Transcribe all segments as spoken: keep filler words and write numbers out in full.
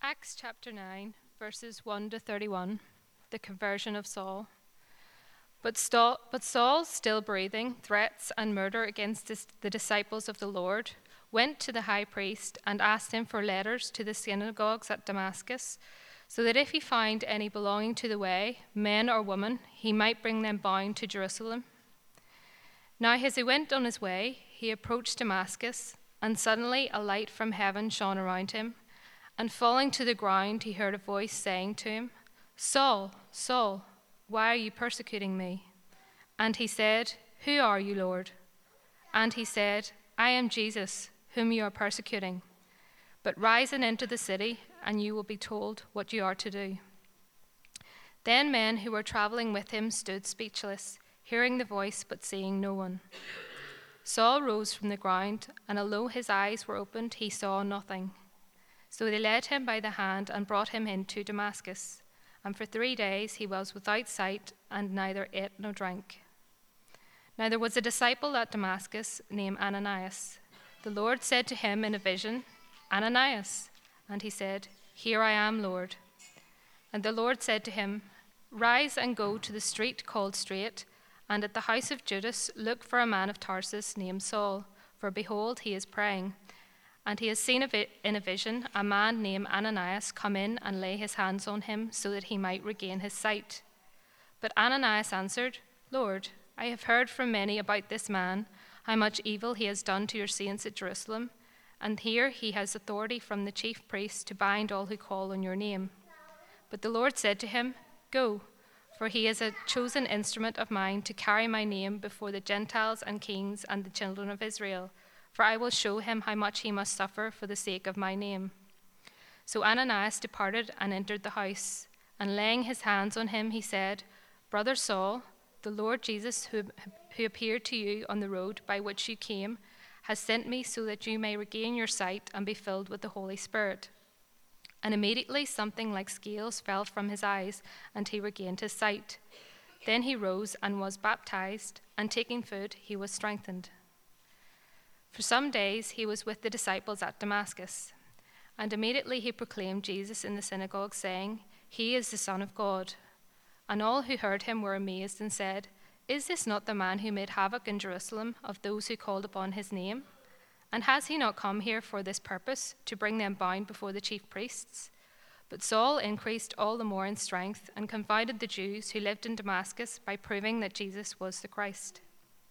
Acts chapter nine, verses one to thirty-one, the conversion of Saul. But, Saul, but Saul, still breathing threats and murder against this, the disciples of the Lord, went to the high priest and asked him for letters to the synagogues at Damascus, so that if he found any belonging to the way, men or women, he might bring them bound to Jerusalem. Now as he went on his way, he approached Damascus, and suddenly a light from heaven shone around him. And falling to the ground, he heard a voice saying to him, "Saul, Saul, why are you persecuting me?" And he said, "Who are you, Lord?" And he said, "I am Jesus, whom you are persecuting. But rise and enter the city, and you will be told what you are to do." Then men who were traveling with him stood speechless, hearing the voice but seeing no one. Saul rose from the ground, and although his eyes were opened, he saw nothing. So they led him by the hand and brought him into Damascus. And for three days he was without sight and neither ate nor drank. Now there was a disciple at Damascus named Ananias. The Lord said to him in a vision, "Ananias." And he said, "Here I am, Lord." And the Lord said to him, "Rise and go to the street called Straight, and at the house of Judas look for a man of Tarsus named Saul, for behold, he is praying. And he has seen in a vision a man named Ananias come in and lay his hands on him so that he might regain his sight." But Ananias answered, "Lord, I have heard from many about this man, how much evil he has done to your saints at Jerusalem, and here he has authority from the chief priests to bind all who call on your name." But the Lord said to him, "Go, for he is a chosen instrument of mine to carry my name before the Gentiles and kings and the children of Israel. For I will show him how much he must suffer for the sake of my name." So Ananias departed and entered the house, and laying his hands on him, he said, "Brother Saul, the Lord Jesus, who, who appeared to you on the road by which you came, has sent me so that you may regain your sight and be filled with the Holy Spirit." And immediately something like scales fell from his eyes, and he regained his sight. Then he rose and was baptized, and taking food, he was strengthened. For some days he was with the disciples at Damascus, and immediately he proclaimed Jesus in the synagogue, saying, "He is the Son of God." And all who heard him were amazed and said, "Is this not the man who made havoc in Jerusalem of those who called upon his name? And has he not come here for this purpose, to bring them bound before the chief priests?" But Saul increased all the more in strength and confounded the Jews who lived in Damascus by proving that Jesus was the Christ.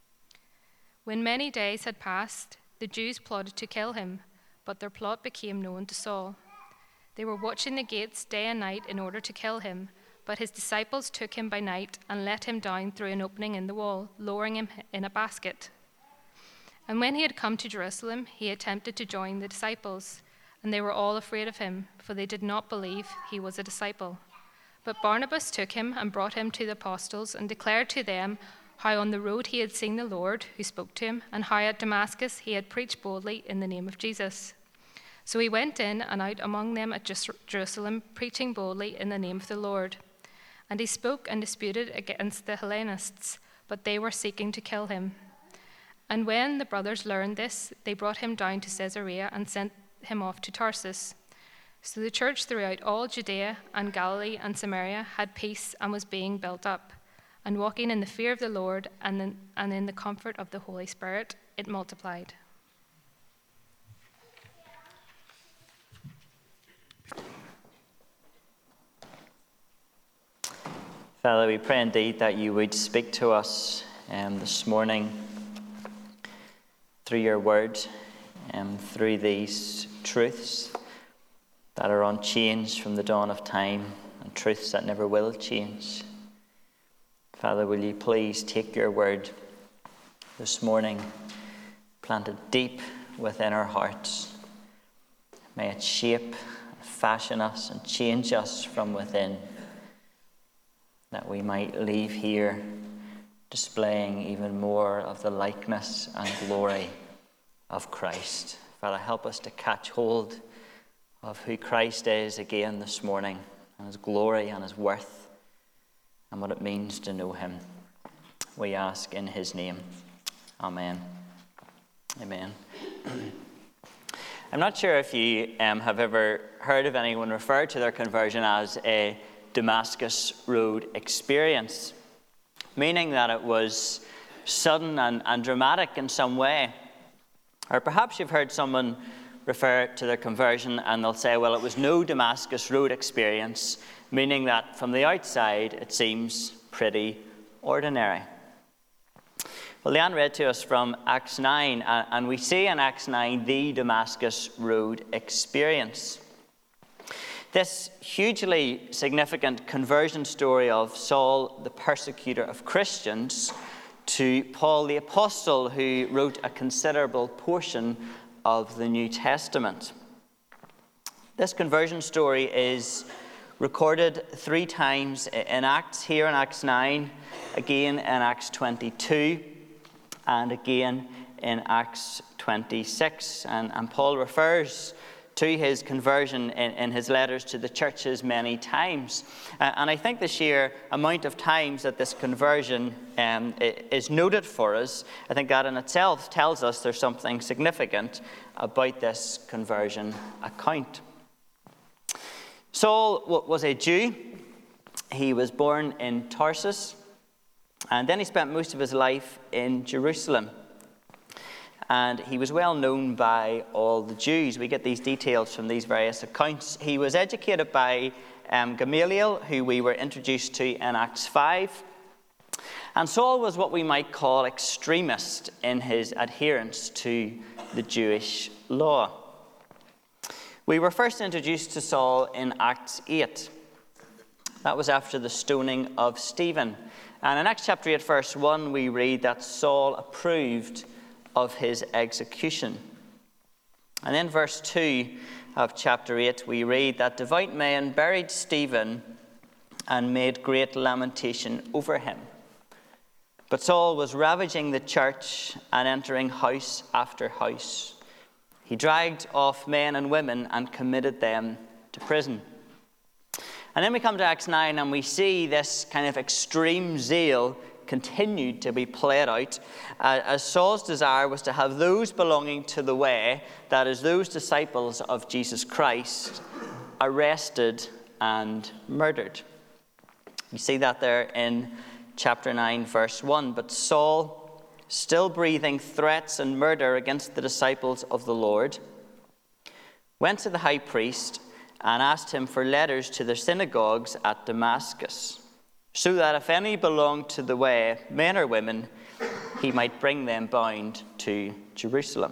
When many days had passed, the Jews plotted to kill him, but their plot became known to Saul. They were watching the gates day and night in order to kill him, but his disciples took him by night and let him down through an opening in the wall, lowering him in a basket. And when he had come to Jerusalem, he attempted to join the disciples, and they were all afraid of him, for they did not believe he was a disciple. But Barnabas took him and brought him to the apostles and declared to them how on the road he had seen the Lord, who spoke to him, and how at Damascus he had preached boldly in the name of Jesus. So he went in and out among them at Jerusalem, preaching boldly in the name of the Lord. And he spoke and disputed against the Hellenists, but they were seeking to kill him. And when the brothers learned this, they brought him down to Caesarea and sent him off to Tarsus. So the church throughout all Judea and Galilee and Samaria had peace and was being built up. And walking in the fear of the Lord and in, and in the comfort of the Holy Spirit, it multiplied. Father, we pray indeed that you would speak to us um, this morning through your word and um, through these truths that are unchanged from the dawn of time and truths that never will change. Father, will you please take your word this morning, plant it deep within our hearts. May it shape, fashion us and change us from within, that we might leave here displaying even more of the likeness and glory of Christ. Father, help us to catch hold of who Christ is again this morning, and his glory and his worth, and what it means to know him. We ask in his name. Amen. Amen. I'm not sure if you um, have ever heard of anyone refer to their conversion as a Damascus Road experience, meaning that it was sudden and, and dramatic in some way. Or perhaps you've heard someone refer to their conversion and they'll say, well, it was no Damascus Road experience, meaning that from the outside it seems pretty ordinary. Well, Leanne read to us from Acts nine, and we see in Acts nine the Damascus Road experience. This hugely significant conversion story of Saul, the persecutor of Christians, to Paul the Apostle, who wrote a considerable portion of the New Testament. This conversion story is recorded three times in Acts, here in Acts nine, again in Acts twenty-two, and again in Acts twenty-six. And, and Paul refers to his conversion in, in his letters to the churches many times. Uh, and I think the sheer amount of times that this conversion um, is noted for us, I think that in itself tells us there's something significant about this conversion account. Saul was a Jew. He was born in Tarsus, and then he spent most of his life in Jerusalem. And he was well known by all the Jews. We get these details from these various accounts. He was educated by um, Gamaliel, who we were introduced to in Acts five. And Saul was what we might call extremist in his adherence to the Jewish law. We were first introduced to Saul in Acts eight. That was after the stoning of Stephen. And in Acts chapter eight, verse one, we read that Saul approved of his execution. And in verse two of chapter eight, we read that devout men buried Stephen and made great lamentation over him. But Saul was ravaging the church and entering house after house. He dragged off men and women and committed them to prison. And then we come to Acts nine and we see this kind of extreme zeal continued to be played out, uh, as Saul's desire was to have those belonging to the way, that is, those disciples of Jesus Christ, arrested and murdered. You see that there in chapter nine, verse one. But Saul, still breathing threats and murder against the disciples of the Lord, went to the high priest and asked him for letters to the synagogues at Damascus, so that if any belonged to the way, men or women, he might bring them bound to Jerusalem.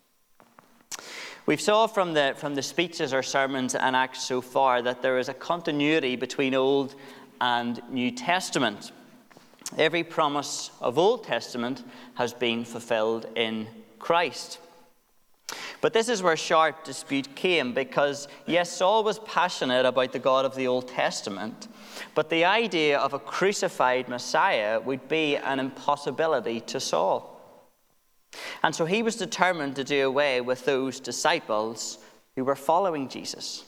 We've saw from the, from the speeches or sermons in Acts so far that there is a continuity between Old and New Testament. Every promise of Old Testament has been fulfilled in Christ. But this is where sharp dispute came, because yes, Saul was passionate about the God of the Old Testament, but the idea of a crucified Messiah would be an impossibility to Saul. And so he was determined to do away with those disciples who were following Jesus.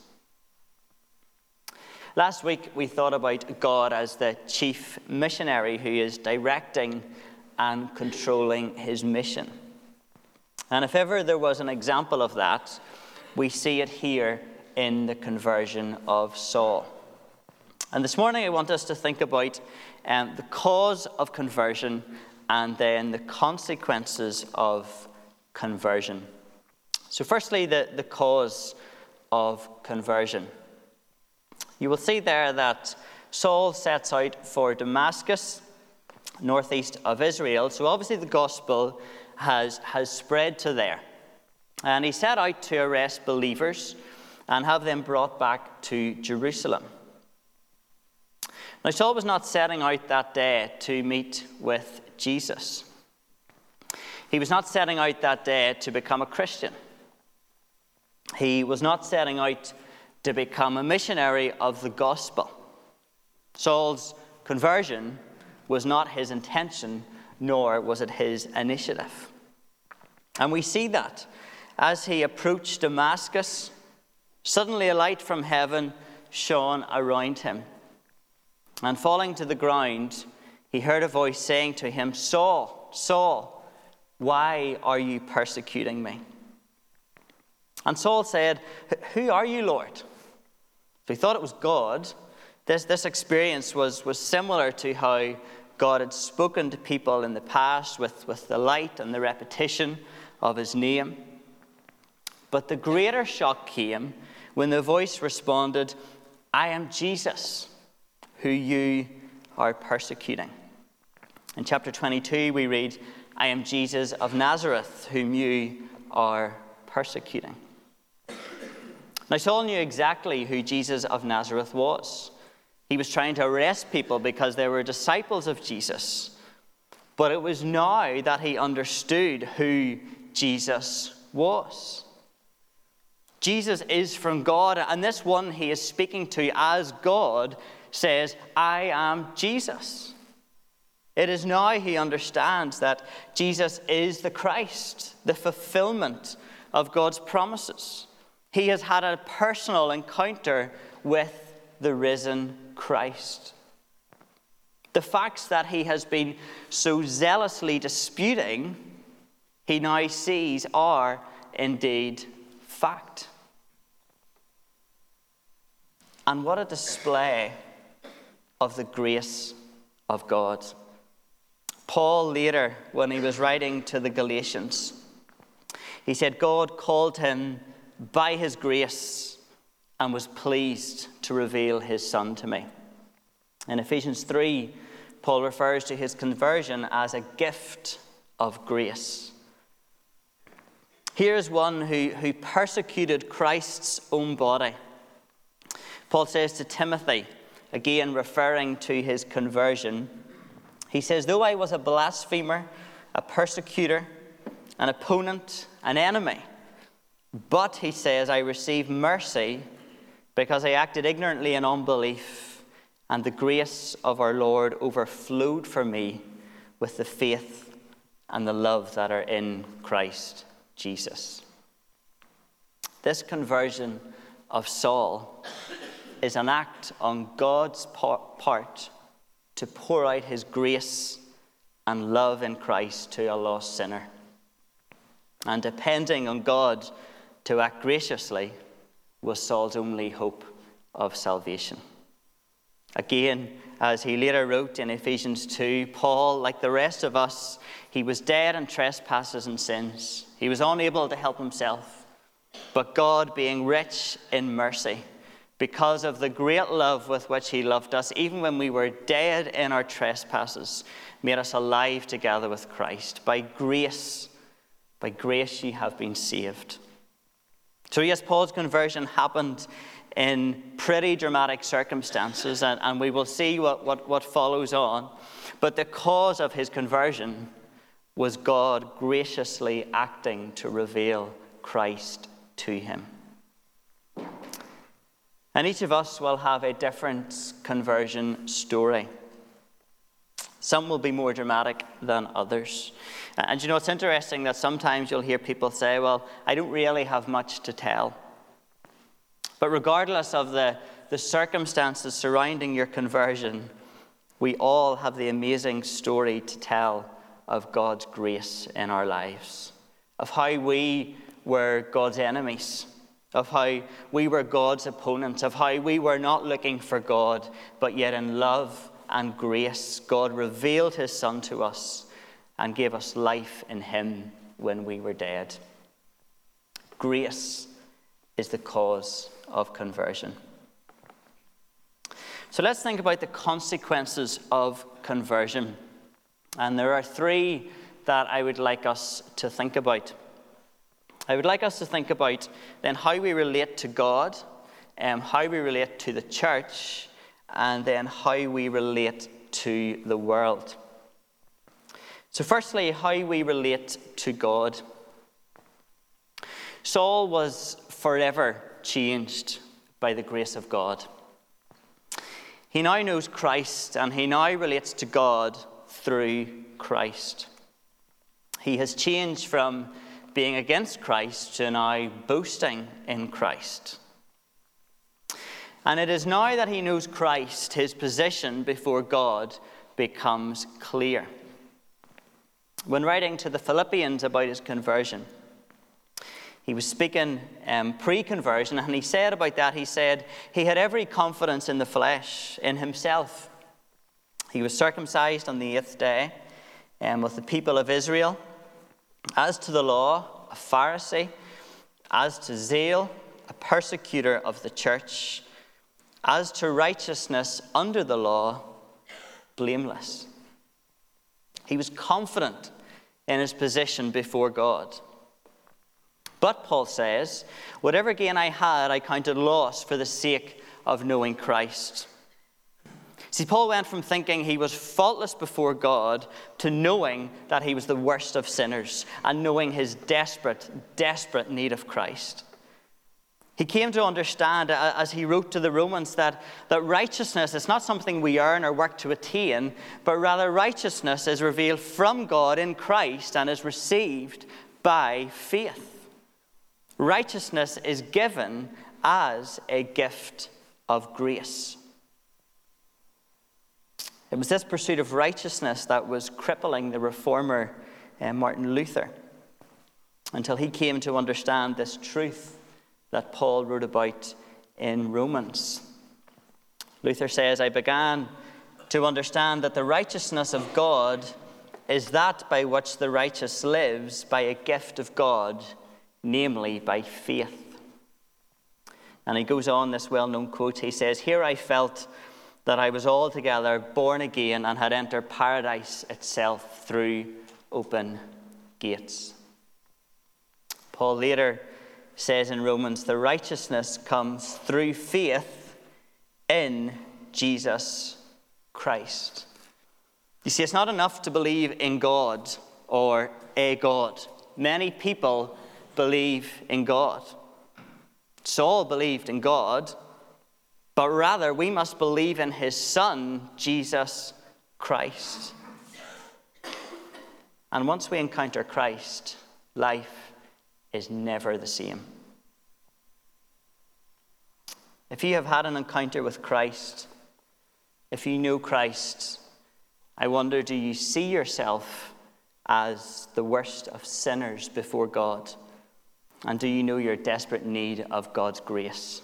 Last week we thought about God as the chief missionary who is directing and controlling his mission. And if ever there was an example of that, we see it here in the conversion of Saul. And this morning I want us to think about um, the cause of conversion and then the consequences of conversion. So firstly, the, the cause of conversion. You will see there that Saul sets out for Damascus, northeast of Israel. So obviously the gospel has, has spread to there. And he set out to arrest believers and have them brought back to Jerusalem. Now, Saul was not setting out that day to meet with Jesus. He was not setting out that day to become a Christian. He was not setting out to become a missionary of the gospel. Saul's conversion was not his intention, nor was it his initiative. And we see that as he approached Damascus, suddenly a light from heaven shone around him. And falling to the ground, he heard a voice saying to him, "Saul, Saul, why are you persecuting me?" And Saul said, "Who are you, Lord?" So he thought it was God. This, this experience was, was similar to how God had spoken to people in the past with, with the light and the repetition of his name. But the greater shock came when the voice responded, "I am Jesus, who you are persecuting." In chapter twenty-two, we read, "I am Jesus of Nazareth, whom you are persecuting." Now, Saul knew exactly who Jesus of Nazareth was. He was trying to arrest people because they were disciples of Jesus. But it was now that he understood who Jesus was. Jesus is from God, and this one he is speaking to as God says, "I am Jesus." It is now he understands that Jesus is the Christ, the fulfillment of God's promises. He has had a personal encounter with the risen Christ. The facts that he has been so zealously disputing, he now sees are indeed fact. And what a display of the grace of God. Paul later, when he was writing to the Galatians, he said, "God called him by his grace and was pleased to reveal his Son to me." In Ephesians three, Paul refers to his conversion as a gift of grace. Here is one who, who persecuted Christ's own body. Paul says to Timothy, again referring to his conversion, he says, "Though I was a blasphemer, a persecutor, an opponent, an enemy, but," he says, "I received mercy because I acted ignorantly in unbelief, and the grace of our Lord overflowed for me with the faith and the love that are in Christ Jesus." This conversion of Saul is an act on God's part to pour out his grace and love in Christ to a lost sinner. And depending on God to act graciously was Saul's only hope of salvation. Again, as he later wrote in Ephesians two, Paul, like the rest of us, he was dead in trespasses and sins. He was unable to help himself. But God, being rich in mercy, because of the great love with which he loved us, even when we were dead in our trespasses, made us alive together with Christ. By grace, by grace ye have been saved. So yes, Paul's conversion happened in pretty dramatic circumstances, and, and we will see what, what, what follows on. But the cause of his conversion was God graciously acting to reveal Christ to him. And each of us will have a different conversion story. Some will be more dramatic than others. And you know, it's interesting that sometimes you'll hear people say, "Well, I don't really have much to tell." But regardless of the, the circumstances surrounding your conversion, we all have the amazing story to tell of God's grace in our lives, of how we were God's enemies, of how we were God's opponents, of how we were not looking for God, but yet in love and grace, God revealed his Son to us and gave us life in him when we were dead. Grace is the cause of conversion. So let's think about the consequences of conversion. And there are three that I would like us to think about. I would like us to think about then how we relate to God, um, how we relate to the church, and then how we relate to the world. So firstly, how we relate to God. Saul was forever changed by the grace of God. He now knows Christ, and he now relates to God through Christ. He has changed from being against Christ to now boasting in Christ. And it is now that he knows Christ, his position before God becomes clear. When writing to the Philippians about his conversion, He was speaking um, pre-conversion, and he said about that, he said, he had every confidence in the flesh, in himself. He was circumcised on the eighth day um, with the people of Israel. As to the law, a Pharisee. As to zeal, a persecutor of the church. As to righteousness under the law, blameless. He was confident in his position before God. But, Paul says, whatever gain I had, I counted loss for the sake of knowing Christ. See, Paul went from thinking he was faultless before God to knowing that he was the worst of sinners and knowing his desperate, desperate need of Christ. He came to understand, as he wrote to the Romans, that, that righteousness is not something we earn or work to attain, but rather righteousness is revealed from God in Christ and is received by faith. Righteousness is given as a gift of grace. It was this pursuit of righteousness that was crippling the reformer uh, Martin Luther, until he came to understand this truth that Paul wrote about in Romans. Luther says, I began to understand that the righteousness of God is that by which the righteous lives by a gift of God, namely by faith. And he goes on, this well-known quote, he says, here I felt that I was altogether born again and had entered paradise itself through open gates. Paul later says in Romans, the righteousness comes through faith in Jesus Christ. You see, it's not enough to believe in God or a God. Many people believe in God. Saul believed in God, but rather we must believe in his Son, Jesus Christ. And once we encounter Christ, life is never the same. If you have had an encounter with Christ, if you know Christ, I wonder, do you see yourself as the worst of sinners before God? And do you know your desperate need of God's grace?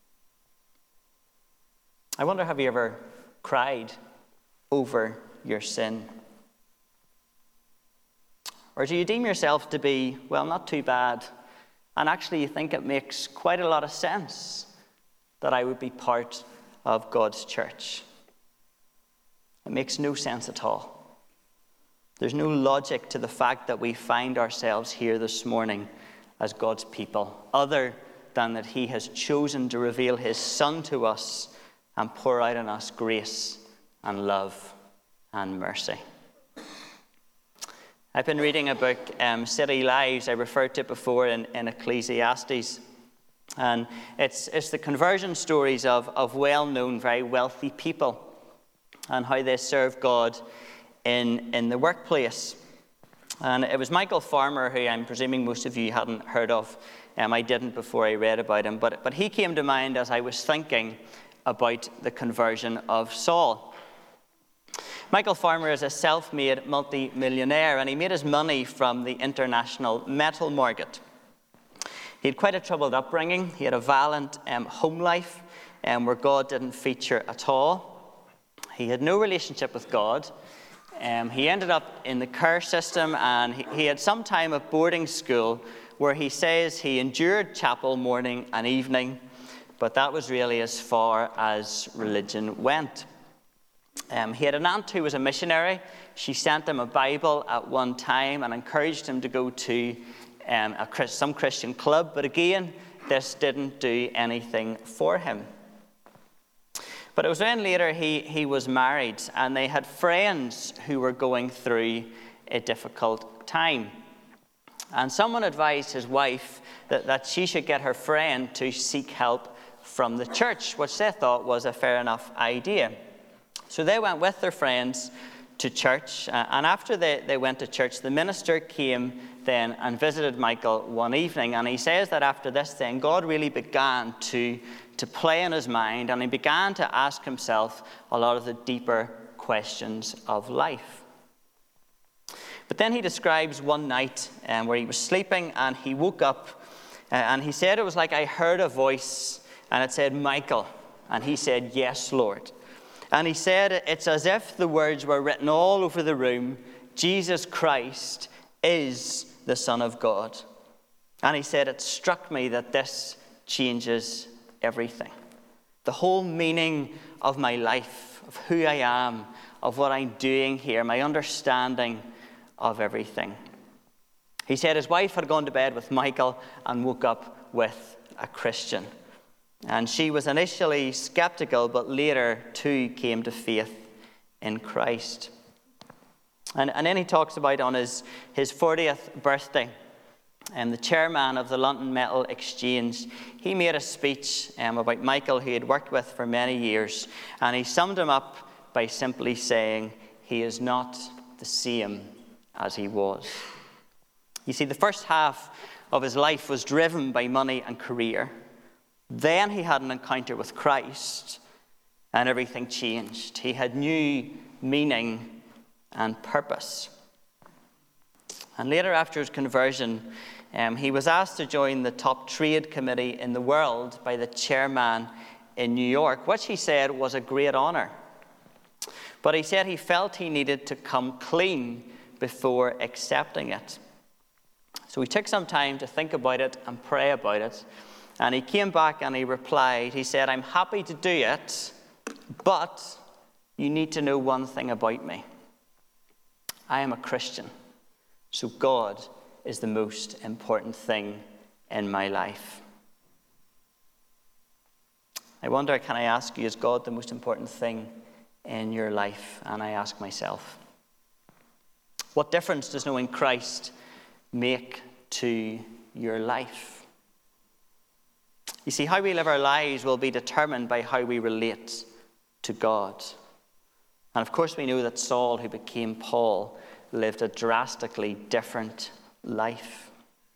I wonder, have you ever cried over your sin? Or do you deem yourself to be, well, not too bad, and actually you think it makes quite a lot of sense that I would be part of God's church? It makes no sense at all. There's no logic to the fact that we find ourselves here this morning as God's people, other than that he has chosen to reveal his Son to us and pour out on us grace and love and mercy. I've been reading a book, um, City Lives. I referred to it before in, in Ecclesiastes. And it's, it's the conversion stories of, of well-known, very wealthy people and how they serve God in, in the workplace. And it was Michael Farmer, who I'm presuming most of you hadn't heard of. Um, I didn't before I read about him. But, but he came to mind as I was thinking about the conversion of Saul. Michael Farmer is a self-made multi-millionaire, and he made his money from the international metal market. He had quite a troubled upbringing. He had a violent um, home life um, where God didn't feature at all. He had no relationship with God. Um, he ended up in the care system, and he, he had some time at boarding school where he says he endured chapel morning and evening, but that was really as far as religion went. Um, he had an aunt who was a missionary. She sent him a Bible at one time and encouraged him to go to um, a, some Christian club, but again, this didn't do anything for him. But it was when later he, he was married, and they had friends who were going through a difficult time. And someone advised his wife that, that she should get her friend to seek help from the church, which they thought was a fair enough idea. So they went with their friends to church, uh, and after they, they went to church, the minister came then and visited Michael one evening, and he says that after this then, God really began to, to play in his mind, and he began to ask himself a lot of the deeper questions of life. But then he describes one night um, where he was sleeping, and he woke up Uh, and he said it was like I heard a voice, and it said, Michael. And he said, yes, Lord. And he said, it's as if the words were written all over the room, Jesus Christ is the Son of God. And he said, it struck me that this changes everything. The whole meaning of my life, of who I am, of what I'm doing here, my understanding of everything. He said his wife had gone to bed with Michael and woke up with a Christian. And she was initially skeptical, but later too came to faith in Christ. And, and then he talks about on his, his fortieth birthday, and the chairman of the London Metal Exchange, he made a speech um, about Michael, who he had worked with for many years, and he summed him up by simply saying, he is not the same as he was. You see, the first half of his life was driven by money and career. Then he had an encounter with Christ, and everything changed. He had new meaning and purpose. And later, after his conversion, um, he was asked to join the top trade committee in the world by the chairman in New York, which he said was a great honor. But he said he felt he needed to come clean before accepting it. So he took some time to think about it and pray about it. And he came back and he replied, he said, I'm happy to do it, but you need to know one thing about me. I am a Christian, so God is the most important thing in my life. I wonder, can I ask you, is God the most important thing in your life? And I ask myself, what difference does knowing Christ make to your life? You see, how we live our lives will be determined by how we relate to God. And of course, we know that Saul, who became Paul, lived a drastically different life.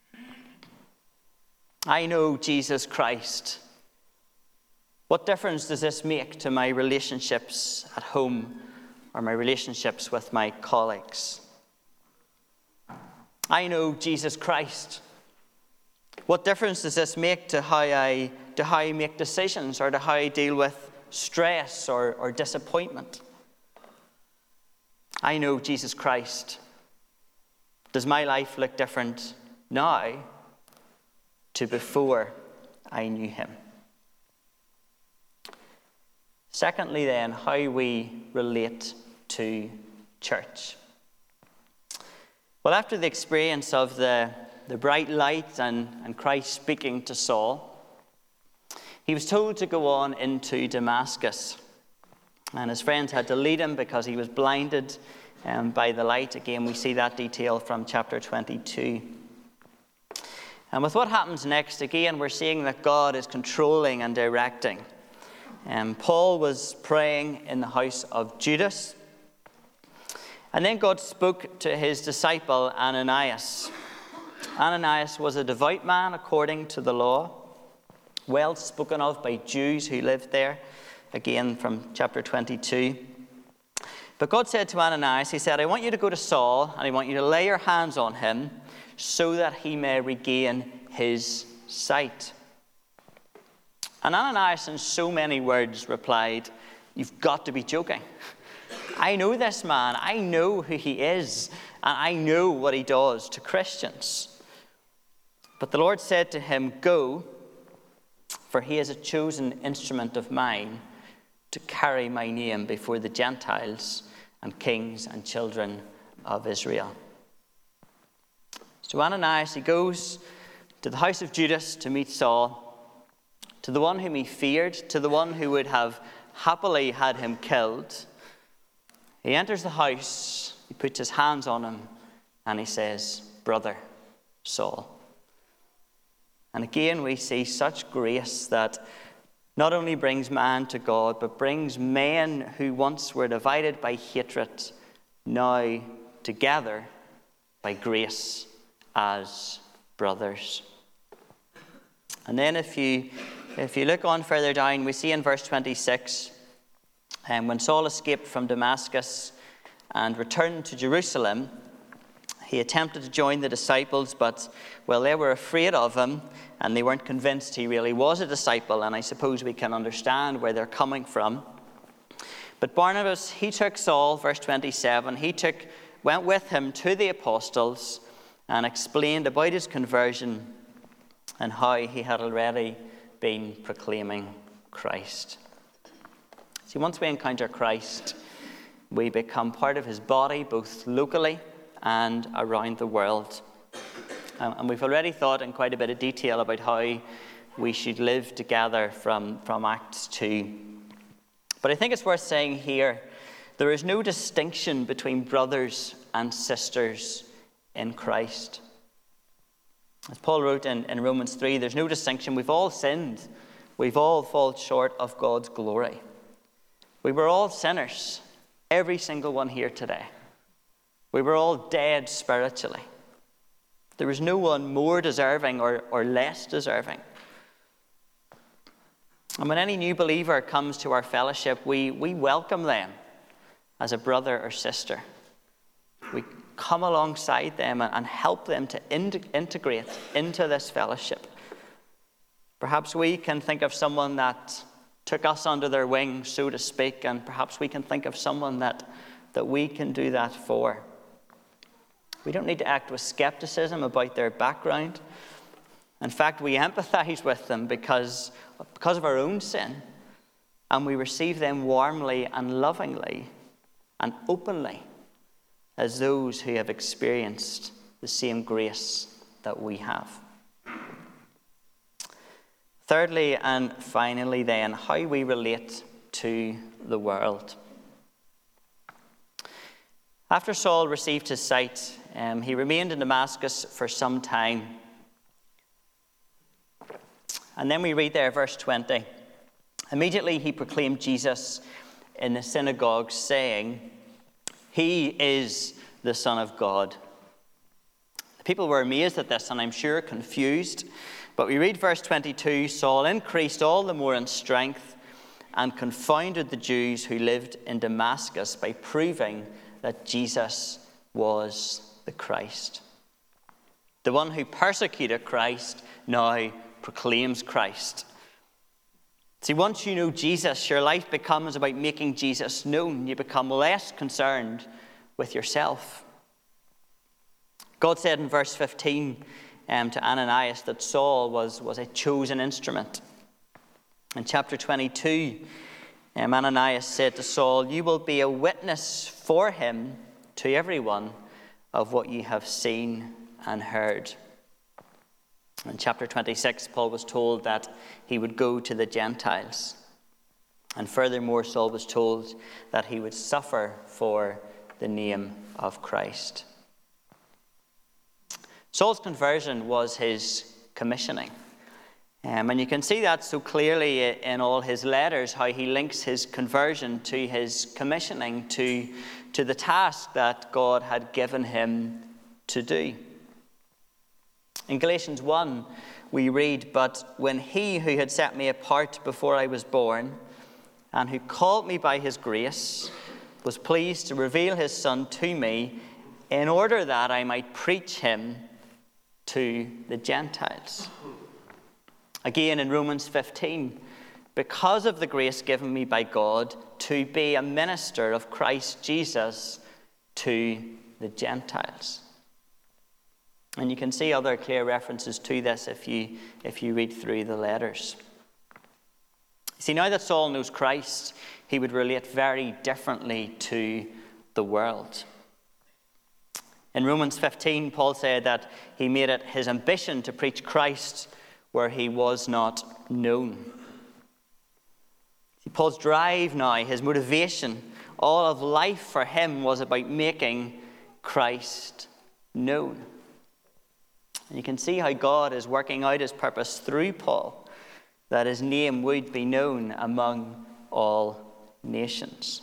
I know Jesus Christ. What difference does this make to my relationships at home or my relationships with my colleagues? I know Jesus Christ. What difference does this make to how I, to how I make decisions or to how I deal with stress or, or disappointment? I know Jesus Christ. Does my life look different now to before I knew him? Secondly, then, how we relate to church. Well, after the experience of the, the bright light and, and Christ speaking to Saul, he was told to go on into Damascus. And his friends had to lead him because he was blinded um, by the light. Again, we see that detail from chapter twenty-two. And with what happens next, again, we're seeing that God is controlling and directing. And Paul was praying in the house of Judas. And then God spoke to his disciple Ananias. Ananias was a devout man according to the law, well spoken of by Jews who lived there, again from chapter twenty-two. But God said to Ananias, he said, I want you to go to Saul, and I want you to lay your hands on him so that he may regain his sight. And Ananias, in so many words, replied, you've got to be joking. I know this man. I know who he is, and I know what he does to Christians. But the Lord said to him, go, for he is a chosen instrument of mine to carry my name before the Gentiles and kings and children of Israel. So Ananias, he goes to the house of Judas to meet Saul, to the one whom he feared, to the one who would have happily had him killed. He enters the house, he puts his hands on him, and he says, brother Saul. And again, we see such grace that not only brings man to God, but brings men who once were divided by hatred, now together by grace as brothers. And then if you if you look on further down, we see in verse twenty-six, and um, when Saul escaped from Damascus and returned to Jerusalem, He attempted to join the disciples, but, well, they were afraid of him, and they weren't convinced he really was a disciple, and I suppose we can understand where they're coming from. But Barnabas, he took Saul, verse twenty-seven, he took, went with him to the apostles and explained about his conversion and how he had already been proclaiming Christ. See, once we encounter Christ, we become part of his body, both locally and around the world. Um, and we've already thought in quite a bit of detail about how we should live together from, from Acts two. But I think it's worth saying here, there is no distinction between brothers and sisters in Christ. As Paul wrote in, in Romans three, there's no distinction. We've all sinned. We've all fallen short of God's glory. We were all sinners, every single one here today. We were all dead spiritually. There was no one more deserving or, or less deserving. And when any new believer comes to our fellowship, we, we welcome them as a brother or sister. We come alongside them and, and help them to in, integrate into this fellowship. Perhaps we can think of someone that took us under their wing, so to speak, and perhaps we can think of someone that, that we can do that for. We don't need to act with skepticism about their background. In fact, we empathize with them because, because of our own sin, and we receive them warmly and lovingly and openly as those who have experienced the same grace that we have. Thirdly and finally then, how we relate to the world. After Saul received his sight, um, he remained in Damascus for some time. And then we read there, verse twenty. Immediately he proclaimed Jesus in the synagogue, saying, "He is the Son of God." The people were amazed at this, and I'm sure confused. But we read verse twenty-two, Saul increased all the more in strength and confounded the Jews who lived in Damascus by proving that Jesus was the Christ. The one who persecuted Christ now proclaims Christ. See, once you know Jesus, your life becomes about making Jesus known. You become less concerned with yourself. God said in verse fifteen um, to Ananias that Saul was, was a chosen instrument. In chapter twenty-two, um, Ananias said to Saul, "You will be a witness for him to everyone of what you have seen and heard." In chapter twenty-six, Paul was told that he would go to the Gentiles. And furthermore, Saul was told that he would suffer for the name of Christ. Saul's conversion was his commissioning. Um, and you can see that so clearly in all his letters, how he links his conversion to his commissioning, to, to the task that God had given him to do. In Galatians one, we read, "But when he who had set me apart before I was born, and who called me by his grace, was pleased to reveal his Son to me, in order that I might preach him to the Gentiles." Again in Romans fifteen, "Because of the grace given me by God to be a minister of Christ Jesus to the Gentiles." And you can see other clear references to this if you, if you read through the letters. See, now that Saul knows Christ, he would relate very differently to the world. In Romans fifteen, Paul said that he made it his ambition to preach Christ where he was not known. See, Paul's drive now, his motivation, all of life for him was about making Christ known. And you can see how God is working out his purpose through Paul, that his name would be known among all nations.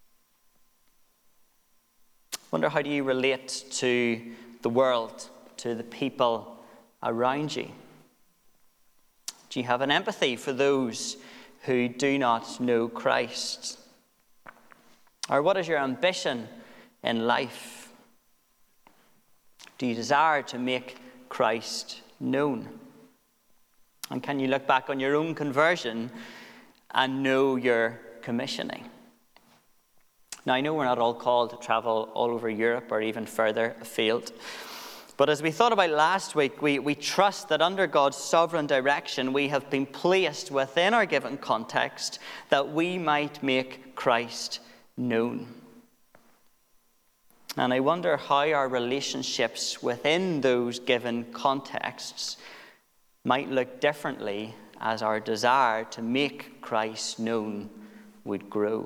I wonder, how do you relate to the world, to the people around you? Do you have an empathy for those who do not know Christ? Or what is your ambition in life? Do you desire to make Christ known? And can you look back on your own conversion and know your commissioning? Now, I know we're not all called to travel all over Europe or even further afield. But as we thought about last week, we, we trust that under God's sovereign direction, we have been placed within our given context that we might make Christ known. And I wonder how our relationships within those given contexts might look differently as our desire to make Christ known would grow.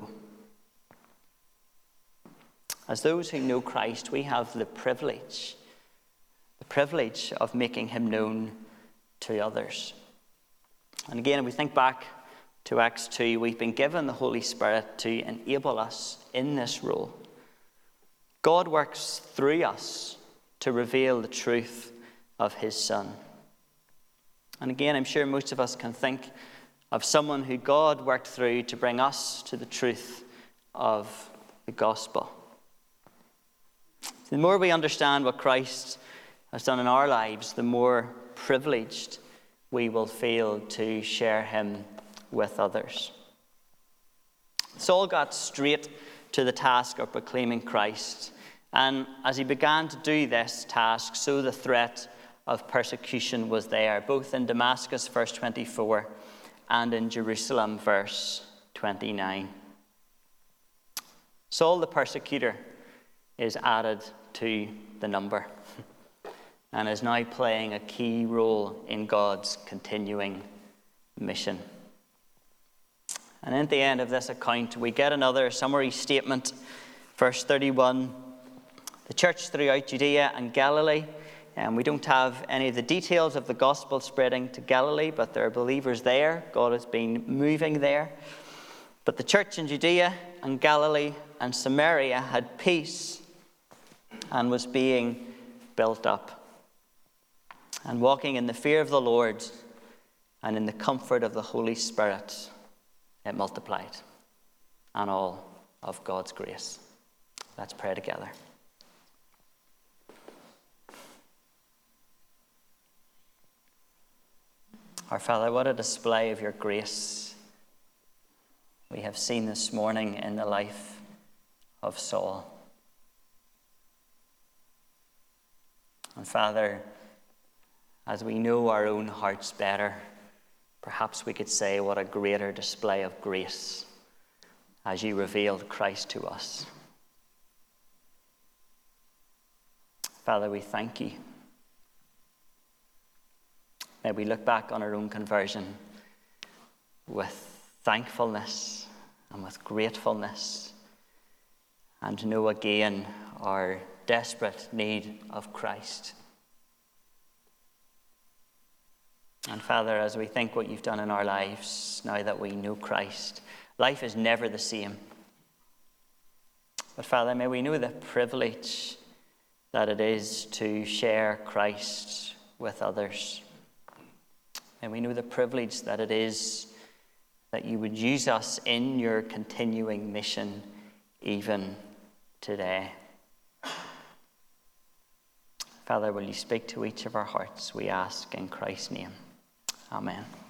As those who know Christ, we have the privilege, the privilege of making him known to others. And again, if we think back to Acts two, we've been given the Holy Spirit to enable us in this role. God works through us to reveal the truth of his Son. And again, I'm sure most of us can think of someone who God worked through to bring us to the truth of the gospel. The more we understand what Christ has done in our lives, the more privileged we will feel to share him with others. Saul got straight to the task of proclaiming Christ. And as he began to do this task, so the threat of persecution was there, both in Damascus, verse twenty-four, and in Jerusalem, verse twenty-nine. Saul the persecutor is added to the number and is now playing a key role in God's continuing mission. And at the end of this account, we get another summary statement, verse thirty-one. The church throughout Judea and Galilee, and we don't have any of the details of the gospel spreading to Galilee, but there are believers there. God has been moving there. But the church in Judea and Galilee and Samaria had peace and was being built up. And walking in the fear of the Lord and in the comfort of the Holy Spirit, it multiplied. And all of God's grace. Let's pray together. Our Father, what a display of your grace we have seen this morning in the life of Saul. And Father, as we know our own hearts better, perhaps we could say what a greater display of grace as you revealed Christ to us. Father, we thank you. May we look back on our own conversion with thankfulness and with gratefulness, and know again our desperate need of Christ. And Father, as we think what you've done in our lives, now that we know Christ, life is never the same. But Father, may we know the privilege that it is to share Christ with others. And we know the privilege that it is that you would use us in your continuing mission even today. Father, will you speak to each of our hearts, we ask in Christ's name. Amen.